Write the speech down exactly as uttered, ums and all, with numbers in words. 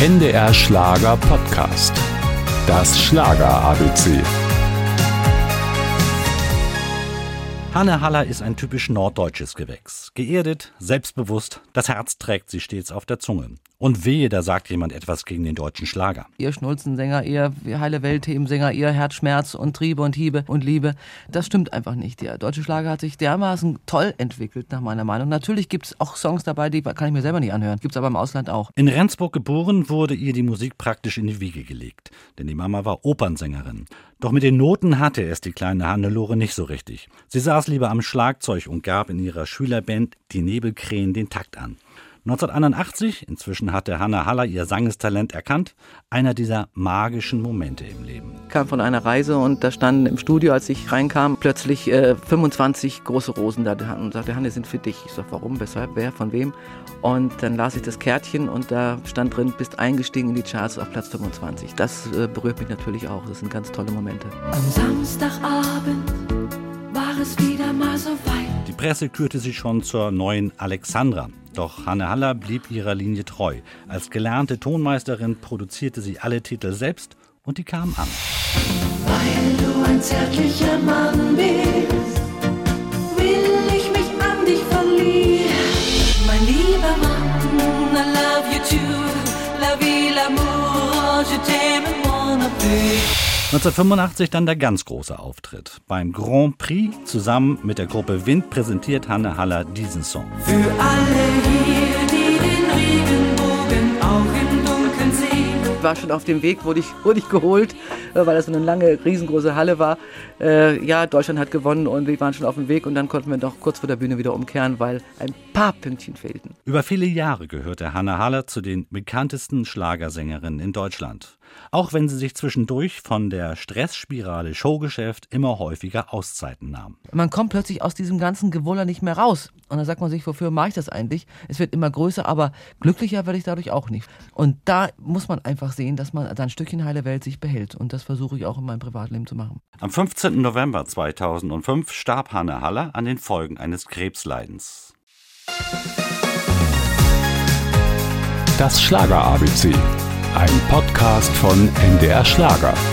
N D R Schlager Podcast. Das Schlager-A B C. Hanne Haller ist ein typisch norddeutsches Gewächs. Geerdet, selbstbewusst, das Herz trägt sie stets auf der Zunge. Und wehe, da sagt jemand etwas gegen den deutschen Schlager. Ihr Schnulzensänger, ihr heile Welt-Themensänger, ihr Herzschmerz und Triebe und Hiebe und Liebe. Das stimmt einfach nicht. Der deutsche Schlager hat sich dermaßen toll entwickelt, nach meiner Meinung. Natürlich gibt es auch Songs dabei, die kann ich mir selber nicht anhören. Gibt es aber im Ausland auch. In Rendsburg geboren, wurde ihr die Musik praktisch in die Wiege gelegt. Denn die Mama war Opernsängerin. Doch mit den Noten hatte es die kleine Hannelore nicht so richtig. Sie saß lieber am Schlagzeug und gab in ihrer Schülerband Die Nebelkrähen den Takt an. neunzehnhunderteinundachtzig, inzwischen hatte Hanne Haller ihr Sangestalent erkannt, einer dieser magischen Momente im Leben. Ich kam von einer Reise und da standen im Studio, als ich reinkam, plötzlich äh, fünfundzwanzig große Rosen da und sagte, Hanne, sind für dich. Ich sag, warum, weshalb, wer, von wem? Und dann las ich das Kärtchen und da stand drin, bist eingestiegen in die Charts auf Platz fünfundzwanzig. Das äh, berührt mich natürlich auch, das sind ganz tolle Momente. Am Samstagabend war es wieder mal so weit. Die Presse kürte sie schon zur neuen Alexandra. Doch Hanne Haller blieb ihrer Linie treu. Als gelernte Tonmeisterin produzierte sie alle Titel selbst und die kamen an. Weil du ein zärtlicher Mann bist, will ich mich an dich verlieren. Mein lieber Mann, I love you too. La vie, l'amour, je t'aime, mon appui. neunzehnhundertfünfundachtzig dann der ganz große Auftritt. Beim Grand Prix zusammen mit der Gruppe Wind präsentiert Hanne Haller diesen Song. Für alle hier, die den Regenbogen auch im Dunkeln sehen. Ich war schon auf dem Weg, wurde ich, wurde ich geholt, weil das so eine lange, riesengroße Halle war. Äh, ja, Deutschland hat gewonnen und wir waren schon auf dem Weg und dann konnten wir doch kurz vor der Bühne wieder umkehren, weil ein paar Pünktchen fehlten. Über viele Jahre gehörte Hanne Haller zu den bekanntesten Schlagersängerinnen in Deutschland. Auch wenn sie sich zwischendurch von der Stressspirale Showgeschäft immer häufiger Auszeiten nahm. Man kommt plötzlich aus diesem ganzen Gewuller nicht mehr raus. Und dann sagt man sich, wofür mache ich das eigentlich? Es wird immer größer, aber glücklicher werde ich dadurch auch nicht. Und da muss man einfach sehen, dass man sein Stückchen heile Welt sich behält. Und das versuche ich auch in meinem Privatleben zu machen. Am fünfzehnten November zweitausendfünf starb Hanne Haller an den Folgen eines Krebsleidens. Das Schlager-A B C. Ein Podcast von N D R Schlager.